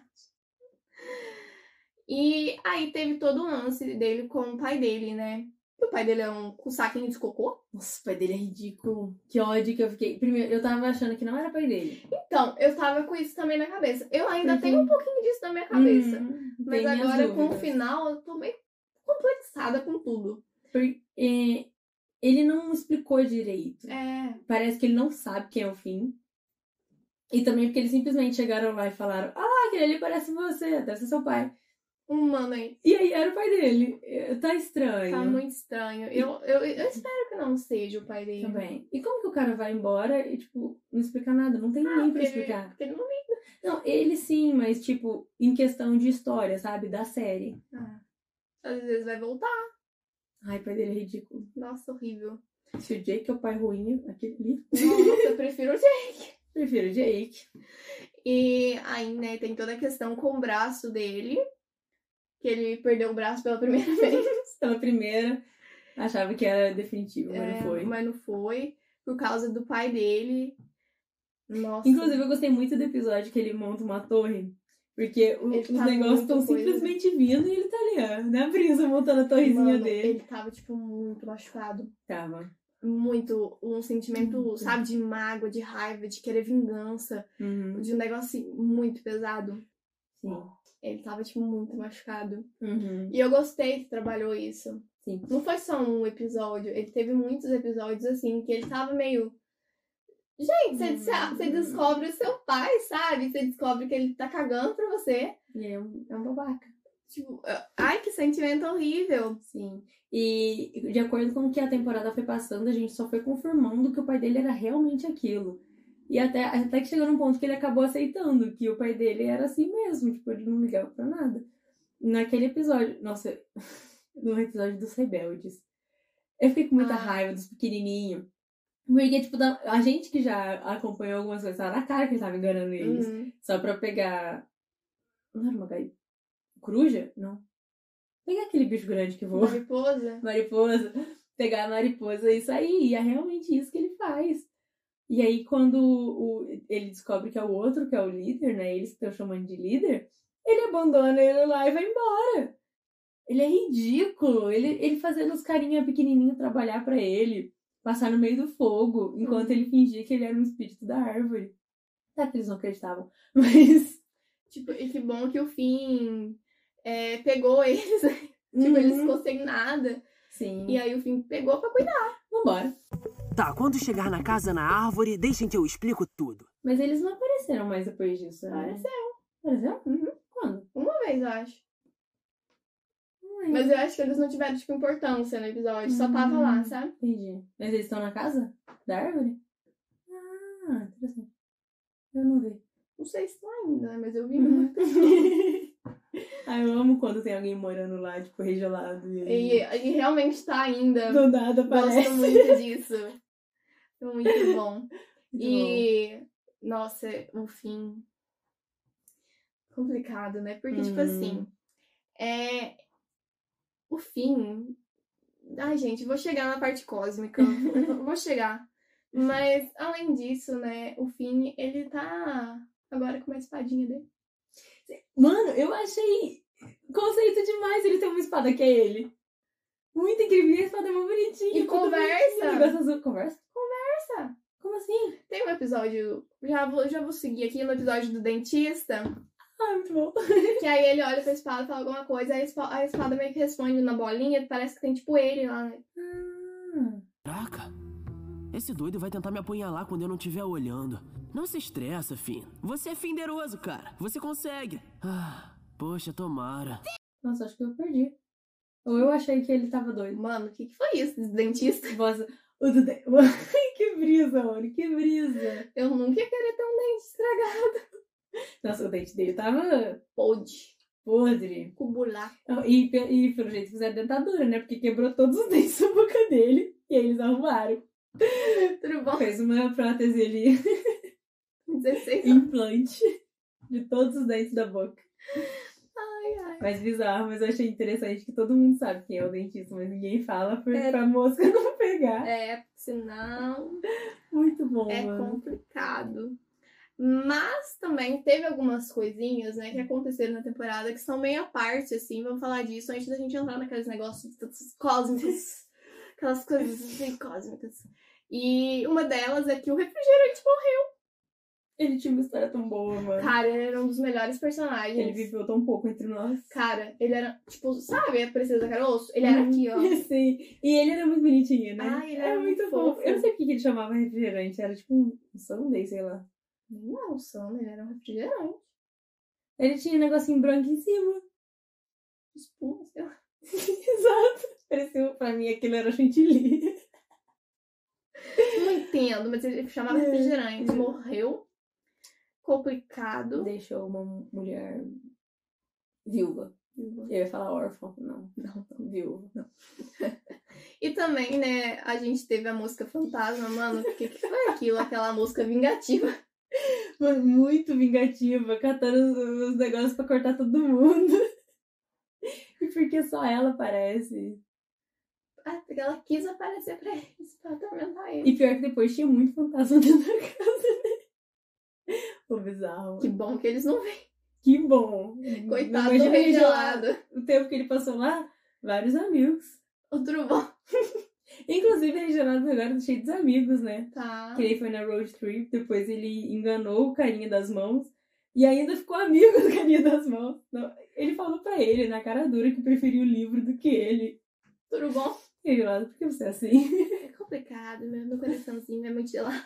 E aí teve todo o lance dele com o pai dele, né? O pai dele é um saquinho de cocô. Nossa, o pai dele é ridículo. Que ódio que eu fiquei. Primeiro, eu tava achando que não era pai dele. Então, eu tava com isso também na cabeça. Eu ainda tenho um pouquinho disso na minha cabeça. Mas Tem minhas agora, com o dúvidas. final, eu tô meio complexada com tudo. Porque ele não explicou direito. Parece que ele não sabe quem é o Finn. E também porque eles simplesmente chegaram lá e falaram: ah, aquele ali parece você, deve ser seu pai. Mano, aí. E aí era o pai dele. Tá estranho. Tá muito estranho. Eu espero que não seja o pai dele. Também. E como que o cara vai embora e, tipo, não explica nada? Não tem ninguém pra explicar. Porque ele não liga. Não, ele sim, mas, tipo, em questão de história, sabe? Da série. Às vezes vai voltar. Ai, o pai dele é ridículo. Nossa, horrível. Se o Jake é o pai ruim, aquele ali. Nossa, eu prefiro o Jake. Prefiro o Jake. E aí, né, tem toda a questão com o braço dele. Que ele perdeu o braço pela primeira vez. Pela primeira, achava que era definitivo, mas não foi. Mas não foi. Por causa do pai dele. Nossa. Inclusive, eu gostei muito do episódio que ele monta uma torre. Porque os tá negócios muito estão coisa. simplesmente vindo e ele tá ali, ó, na brisa, montando a torrezinha Mano, dele. ele tava, tipo, muito machucado. Tava. Muito. Um sentimento, sabe, de mágoa, de raiva, de querer vingança. Uhum. De um negócio assim, muito pesado. Sim. ele tava, tipo, muito machucado. Uhum. E eu gostei que trabalhou isso. Sim. Não foi só um episódio, ele teve muitos episódios, assim, que ele tava meio... Gente, você descobre o seu pai, sabe? Você descobre que ele tá cagando pra você. E é um babaca. Tipo, ai, que sentimento horrível. Sim. E de acordo com o que a temporada foi passando, a gente só foi confirmando que o pai dele era realmente aquilo. E até que chegou num ponto que ele acabou aceitando que o pai dele era assim mesmo. Tipo, ele não ligava pra nada. Naquele episódio... Nossa, no episódio dos rebeldes. Eu fiquei com muita raiva dos pequenininhos. Porque, tipo, a gente que já acompanhou algumas coisas, tava na cara que ele tava enganando eles. Só pra pegar... Não era uma coruja? Não. Pegar aquele bicho grande que voa. Mariposa. Pegar a mariposa e sair. E é realmente isso que ele faz. E aí, quando ele descobre que é o outro, que é o líder, né? Eles estão chamando de líder. Ele abandona ele lá e vai embora. Ele é ridículo. Ele fazendo os carinha pequenininhos trabalhar pra ele. Passar no meio do fogo. Enquanto ele fingia que ele era um espírito da árvore. Tá que eles não acreditavam. Mas... Tipo, e que bom que o Finn pegou eles. Tipo, eles ficou sem nada. Sim. E aí o Finn pegou pra cuidar. Vambora. Tá, quando chegar na casa, na árvore, deixem que eu explico tudo. Mas eles não apareceram mais depois disso, né? Apareceu? Uhum. Quando? Uma vez, eu acho. Mas eu acho que eles não tiveram, tipo, importância no episódio. Só tava lá, sabe? Entendi. Mas eles estão na casa da árvore? Ah, interessante. Eu não vi. Não sei se estão ainda, mas eu vi muito. Eu amo quando tem alguém morando lá, tipo, regelado. E realmente tá ainda. Do nada aparece. Gosto muito disso. É muito bom. Muito nossa, o fim... Complicado, né? Porque, tipo assim... O fim... Ai, gente, vou chegar na parte cósmica. Vou chegar. Mas, além disso, né? O Finn, ele tá agora com uma espadinha dele. Mano, eu achei conceito demais ele ter uma espada que é ele. Muito incrível. E a espada é muito bonitinha. E conversa. Conversa? Conversa. Como assim? Tem um episódio... Já vou seguir aqui no episódio do dentista. Muito bom. Que aí ele olha pra espada, fala alguma coisa, aí a espada meio que responde na bolinha, parece que tem tipo ele lá, né? Caraca, esse doido vai tentar me apunhalar quando eu não estiver olhando. Não se estressa, Finn. Você é finderoso, cara. Você consegue. Poxa, tomara. Nossa, acho que eu perdi. Ou eu achei que ele tava doido. Mano, o que foi isso desse dentista? O do dente. Que brisa, mano. Que brisa. Eu nunca ia querer ter um dente estragado. Nossa, o dente dele tava... Podre. Com buraco. E pelo jeito fizeram dentadura, né? Porque quebrou todos os dentes da boca dele. E aí eles arrumaram. Tudo bom? Fez uma prótese ali. 16 implante. De todos os dentes da boca. Ai. Mas bizarro, mas eu achei interessante que todo mundo sabe quem é o dentista, mas ninguém fala pra mosca não pegar. Senão... Muito bom, mano. Complicado. Mas também teve algumas coisinhas, né, que aconteceram na temporada que são meio à parte, assim, vamos falar disso antes da gente entrar naqueles negócios cósmicos, aquelas coisas assim, cósmicas. E uma delas é que o refrigerante morreu. Ele tinha uma história tão boa, mano. Cara, ele era um dos melhores personagens. Ele viveu tão pouco entre nós. Cara, ele era, tipo, sabe a Princesa Caroço? Ele era aqui, ó. Sim, e ele era muito bonitinho, né? Ele era muito fofo. Eu não sei porque ele chamava refrigerante, era tipo um sundae, sei lá. Não, Sam, ele era um refrigerante. Ele tinha um negocinho branco em cima. Espuma, sei lá. Exato. Parecia, pra mim, aquilo era chantilly. Não entendo, mas ele chamava refrigerante. Morreu. Complicado. Deixou uma mulher viúva. Eu ia falar órfã. Não, viúva. Não. E também, né, a gente teve a música Fantasma, mano. O que foi aquilo? Aquela música vingativa. Mano, muito vingativa, catando os negócios pra cortar todo mundo. E porque só ela aparece. Porque ela quis aparecer pra eles, pra atormentar eles. E pior que depois tinha muito fantasma dentro da casa, né? Pô, bizarro. Que bom que eles não vêm. Que bom. Coitado do Rei Gelado. O tempo que ele passou lá, vários amigos. Outro bom. Inclusive, Rei Gelado agora tá cheio dos amigos, né? Tá. Que ele foi na road trip, depois ele enganou o carinha das mãos, E ainda ficou amigo do Caminho das Mãos. Não, ele falou pra ele, na cara dura, que preferia o livro do que ele. Tudo bom? E ele falou, por que você é assim? É complicado, meu coraçãozinho é muito gelado.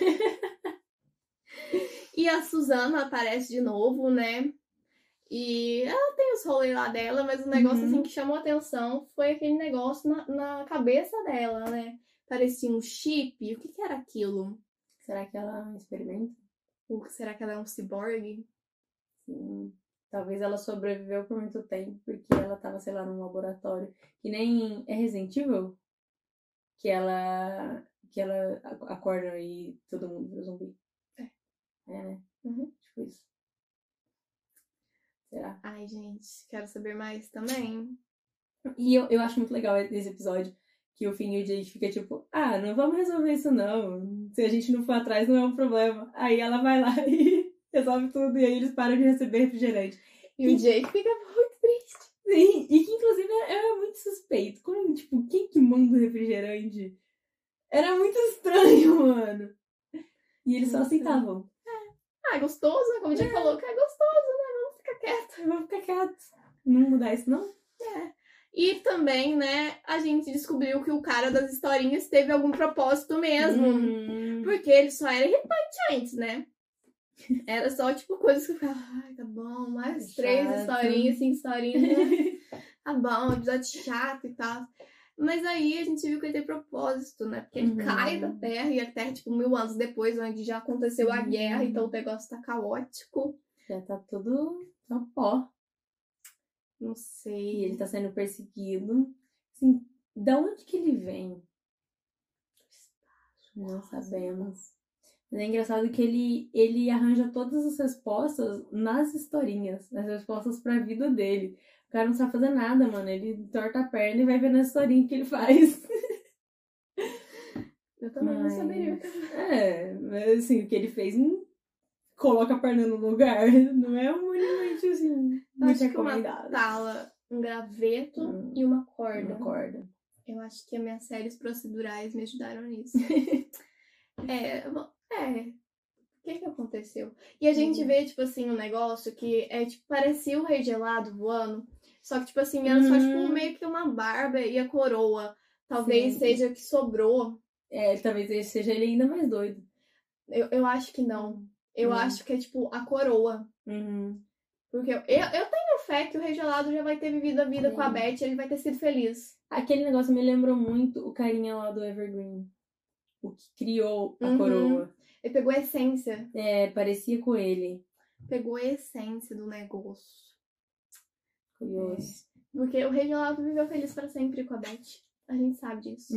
E a Suzana aparece de novo, né? E ela tem os rolês lá dela, mas o negócio assim que chamou atenção foi aquele negócio na cabeça dela, né? Parecia um chip. O que era aquilo? Será que ela é um experimento? Ou será que ela é um ciborgue? Sim. Talvez ela sobreviveu por muito tempo, porque ela tava, sei lá, num laboratório. Que nem é Resident Evil, que ela acorda e todo mundo vira zumbi. É, né? Uhum. Tipo isso. Será? Ai, gente, quero saber mais também. E eu acho muito legal esse episódio, que o Finn e o Jake fica tipo, não vamos resolver isso não. Se a gente não for atrás, não é um problema. Aí ela vai lá e resolve tudo, e aí eles param de receber refrigerante. E o Jake fica muito triste. Sim, e que inclusive era muito suspeito. Como, tipo, quem que manda o refrigerante? Era muito estranho, mano. E eles só aceitavam. É gostoso, né? Como o Jake falou, que é gostoso, né? Vamos ficar quieto. Vamos ficar quieto. Não mudar isso, não? E também, né, a gente descobriu que o cara das historinhas teve algum propósito mesmo. Porque ele só era irritante antes, né? Era só, tipo, coisas que eu ficava, ai, tá bom, mais 3 historinhas, 5 historinhas, né? Tá bom, episódio chato e tal. Mas aí a gente viu que ele tem propósito, né? Porque ele cai da Terra e a Terra, tipo, 1000 anos depois, onde já aconteceu a guerra, então o negócio tá caótico. Já tá tudo no pó. Não E sei. ele tá sendo perseguido. Assim, da onde que ele vem? Não sabemos. Mas é engraçado que ele arranja todas as respostas nas historinhas. As respostas pra vida dele. O cara não sabe fazer nada, mano. Ele torta a perna e vai ver na historinha que ele faz. Eu também não saberia. Mas assim, o que ele fez coloca a perna no lugar. Não é um monumento assim, muito recomendado. Uma tala, um graveto e uma corda. Uma corda. Eu acho que as minhas séries procedurais me ajudaram nisso. O que aconteceu? E a gente vê, tipo assim, um negócio que tipo, parecia o Rei Gelado voando. Só que, tipo assim, era só, tipo, meio que uma barba e a coroa. Talvez seja o que sobrou. Talvez seja ele ainda mais doido. Eu acho que não. Eu acho que é, tipo, a coroa. Porque eu tenho fé que o Rei Gelado já vai ter vivido a vida com a Beth e ele vai ter sido feliz. Aquele negócio me lembrou muito o carinha lá do Evergreen. O que criou a coroa. Ele pegou a essência. Parecia com ele. Pegou a essência do negócio. Curioso. Porque o Rei Gelado viveu feliz pra sempre com a Beth. A gente sabe disso.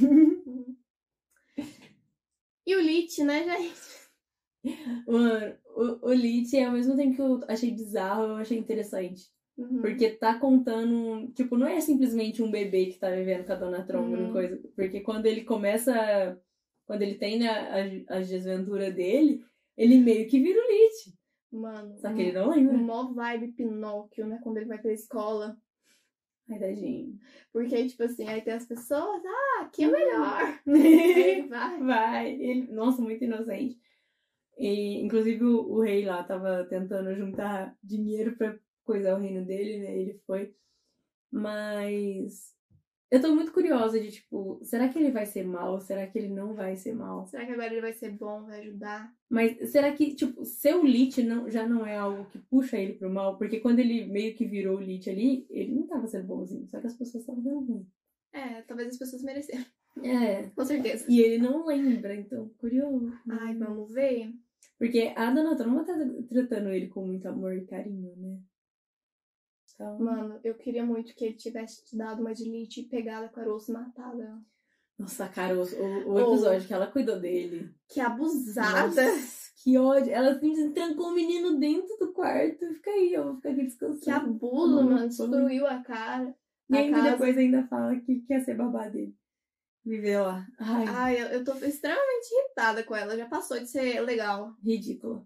E o Lich, né, gente? Mano, o Lich, ao mesmo tempo que eu achei bizarro, eu achei interessante. Porque tá contando... Tipo, não é simplesmente um bebê que tá vivendo com a Dona Tromba, coisa. Porque quando ele começa... Quando ele tem a desventura dele, ele meio que vira o Lich. Mano. Só que ele não lembra. Mó vibe Pinóquio, né? Quando ele vai pra escola. Ai, tadinho. Porque, tipo assim, aí tem as pessoas... aqui é melhor. Vai. Ele, nossa, muito inocente. E, inclusive, o rei lá tava tentando juntar dinheiro pra coisar o reino dele, né? Ele foi. Mas... eu tô muito curiosa de, tipo, será que ele vai ser mal? Será que ele não vai ser mal? Será que agora ele vai ser bom, vai ajudar? Mas será que, tipo, ser o Lich já não é algo que puxa ele pro mal? Porque quando ele meio que virou o Lich ali, ele não tava sendo bonzinho, só que as pessoas estavam sendo ruim. Talvez as pessoas mereceram. Com certeza. E ele não lembra, então, curioso. Ai, vamos ver? Porque a Dona Tromba tá tratando ele com muito amor e carinho, né? Então... mano, eu queria muito que ele tivesse te dado uma de Lich e pegado a Caroço e matado ela. Nossa, a Caroço, o episódio que ela cuidou dele. Que abusada. Nossa, que ódio. Ela trancou o menino dentro do quarto e fica aí, eu vou ficar aqui descansando. Que abuso, mano. Destruiu a cara. E ainda depois ainda fala que quer ser babá dele. Viver lá. Ai, eu tô extremamente irritada com ela. Já passou de ser legal. Ridícula.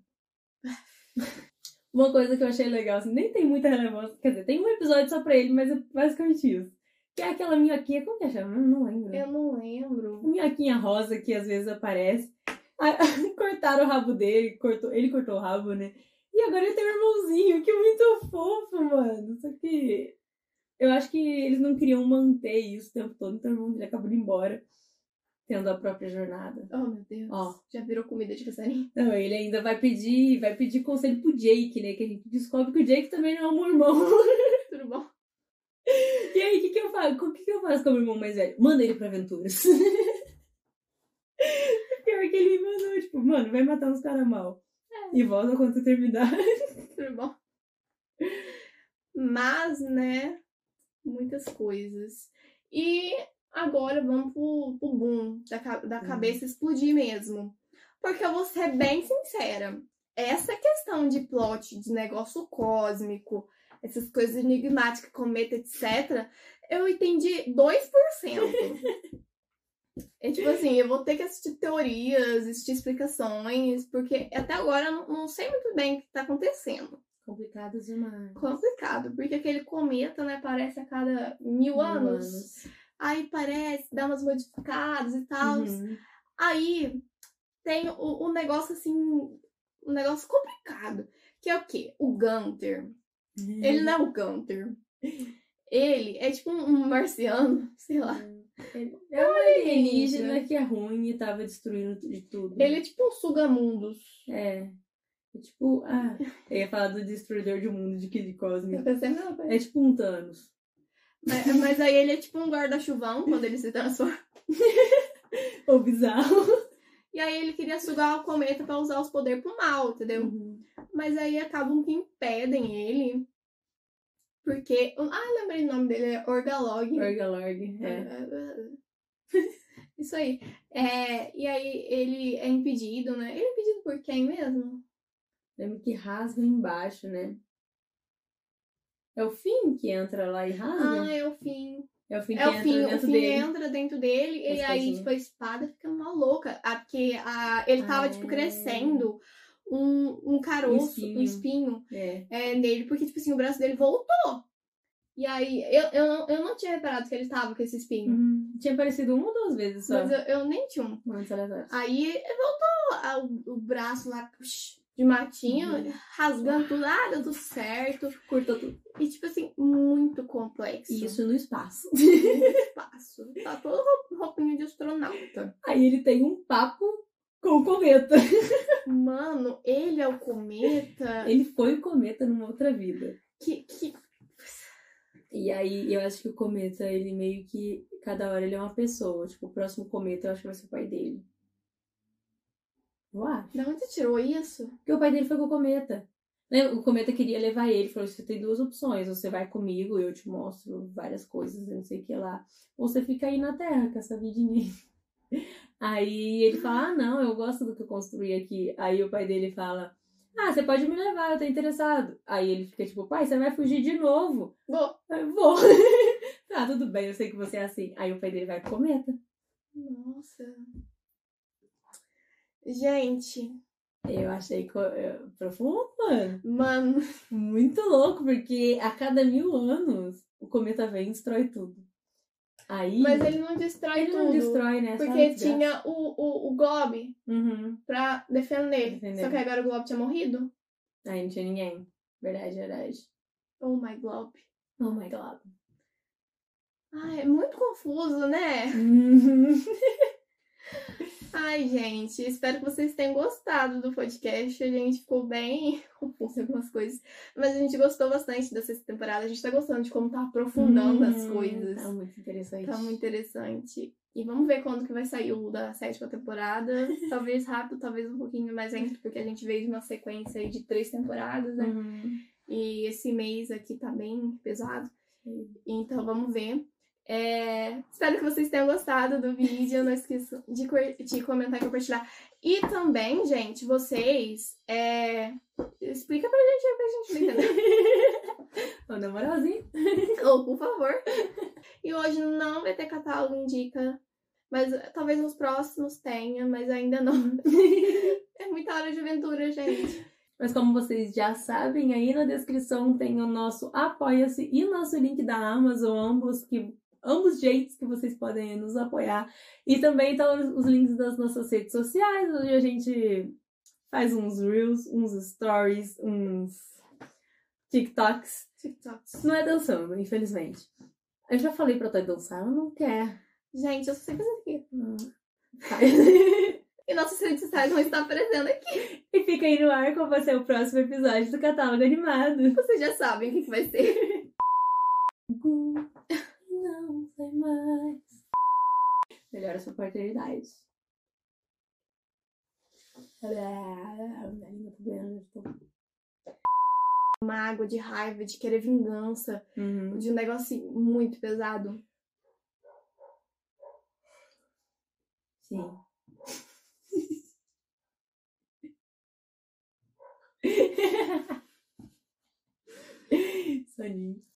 Uma coisa que eu achei legal, assim, nem tem muita relevância. Quer dizer, tem um episódio só pra ele, mas é basicamente isso. Que é aquela minhoquinha, como que é chama? Eu não lembro. Eu não lembro. A minhoquinha rosa que às vezes aparece. Cortaram o rabo dele, ele cortou o rabo, né? E agora ele tem um irmãozinho, que é muito fofo, mano. Só que eu acho que eles não queriam manter isso o tempo todo, então o irmão dele acabou indo embora, tendo a própria jornada. Oh, meu Deus. Já virou comida de passarinho. Não, ele ainda vai pedir conselho pro Jake, né? Que a gente descobre que o Jake também não é um mormão. Tudo bom? E aí, o que eu faço? O que eu faço com o meu irmão mais velho? Manda ele pra aventuras. Pior que ele me mandou, tipo, mano, vai matar uns caras mal. E volta quando tu terminar. Tudo bom? Mas, né, muitas coisas. E agora vamos pro boom da cabeça explodir mesmo. Porque eu vou ser bem sincera. Essa questão de plot, de negócio cósmico, essas coisas enigmáticas, cometa, etc., eu entendi 2%. É tipo assim, eu vou ter que assistir teorias, assistir explicações, porque até agora eu não sei muito bem o que tá acontecendo. Complicado demais. Complicado, porque aquele cometa, né, aparece a cada 1000 anos. Aí parece, dá umas modificadas e tal. Uhum. Aí tem o negócio assim, um negócio complicado, que é o quê? O Gunther. Ele não é o Gunther. Ele é tipo um marciano, sei lá. É um alienígena que é ruim e tava destruindo de tudo. Ele é tipo um sugamundos. É tipo... eu ia falar do destruidor de mundo de Kid Cosmic. É tipo um Thanos. Mas aí ele é tipo um guarda-chuvão quando ele se transforma. Ou bizarro. E aí ele queria sugar o cometa pra usar os poderes pro mal, entendeu? Uhum. Mas aí acabam que impedem ele. Porque... lembrei o nome dele, é Orgalog. Orgalog, Isso aí. E aí ele é impedido, né? Ele é impedido por quem mesmo? Lembra que rasga embaixo, né? É o Finn que entra lá e rasga? É o Finn. É o Finn que entra dentro dele. Entra dentro dele e aí, tipo, a espada fica uma louca. Porque ele tava, tipo, crescendo um caroço, um espinho nele. Porque, tipo assim, o braço dele voltou. E aí, eu não tinha reparado que ele tava com esse espinho. Tinha aparecido 1 ou 2 vezes só. Mas eu nem tinha um. Aí voltou o braço lá de matinho, rasgando tudo. Deu tudo certo. Cortou tudo. E, tipo assim, muito complexo. Isso no espaço. No espaço. Tá todo roupinho de astronauta. Aí ele tem um papo com o cometa. Mano, ele é o cometa. Ele foi o cometa numa outra vida. Que... E aí, eu acho que o cometa, ele meio que... Cada hora ele é uma pessoa. Tipo, o próximo cometa, eu acho que vai ser o pai dele. Eu acho. Da onde tirou isso? Porque o pai dele foi com o cometa. O cometa queria levar ele. Falou, você tem 2 opções. Você vai comigo, eu te mostro várias coisas, não sei o que lá. Ou você fica aí na Terra, com essa vidinha. Aí ele fala, não, eu gosto do que eu construí aqui. Aí o pai dele fala... você pode me levar, eu tô interessado. Aí ele fica tipo, pai, você vai fugir de novo? Vou. Vou. Tudo bem, eu sei que você é assim. Aí o pai dele vai pro cometa. Nossa. Gente. Eu achei profundo, mano. Mano. Muito louco, porque a cada 1000 anos o cometa vem e destrói tudo. Aí... Mas ele não destrói tudo. Ele não destrói, né? Porque tinha o Glob pra defender. Só que agora o Glob tinha morrido. Aí não tinha ninguém. Verdade. Oh my Glob. Oh my God. É muito confuso, né? Ai, gente, espero que vocês tenham gostado do podcast. A gente ficou bem confuso em algumas coisas, mas a gente gostou bastante dessa temporada. A gente tá gostando de como tá aprofundando as coisas. Tá muito interessante. Tá muito interessante. E vamos ver quando que vai sair o da 7ª temporada. Talvez rápido, talvez um pouquinho mais lento, porque a gente veio de uma sequência aí de 3 temporadas, né? E esse mês aqui tá bem pesado. Então vamos ver. Espero que vocês tenham gostado do vídeo. Não esqueçam de comentar e compartilhar. E também, gente, vocês explica pra gente entender. Na moralzinha. Por favor. E hoje não vai ter catálogo indica, mas talvez nos próximos tenha, mas ainda não. É muita hora de aventura, gente. Mas como vocês já sabem, aí na descrição tem o nosso Apoia-se e o nosso link da Amazon, ambos jeitos que vocês podem nos apoiar. E também estão os links das nossas redes sociais, onde a gente faz uns Reels, uns Stories, uns TikToks. Não é dançando, infelizmente. Eu já falei pra Thay dançar, ela não quer. Gente, eu só sei fazer aqui. Faz. E nossas redes sociais vão estar aparecendo aqui. E fica aí no ar qual vai ser o próximo episódio do catálogo animado. Vocês já sabem o que vai ser. Não vai mais. Melhora sua paternidade. Minha língua tá doendo. Mágoa, de raiva, de querer vingança, de um negócio muito pesado. Sim. Soninho.